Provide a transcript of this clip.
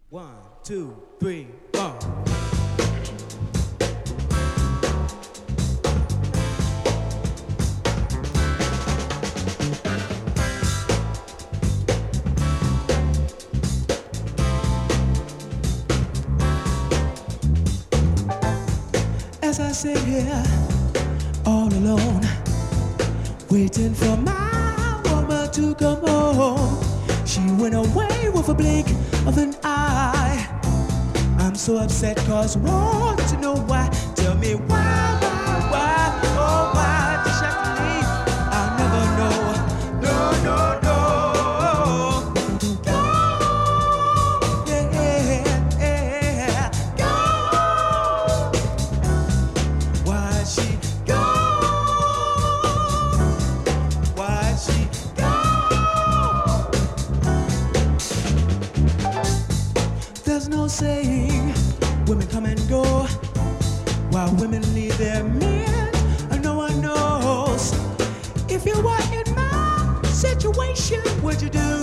One, two, three, four. As I sit here all alone, waiting for my woman to come home. She went away with a blink of an eye. I'm so upset cause want to know why. Tell me why, oh why did she have to leave? I'll never know. No, no, no. Go, yeah, go. Why'd she go? Why'd she go? There's no saying women come and go while women leave their men, and no one knows. If you were in my situation, what'd you do?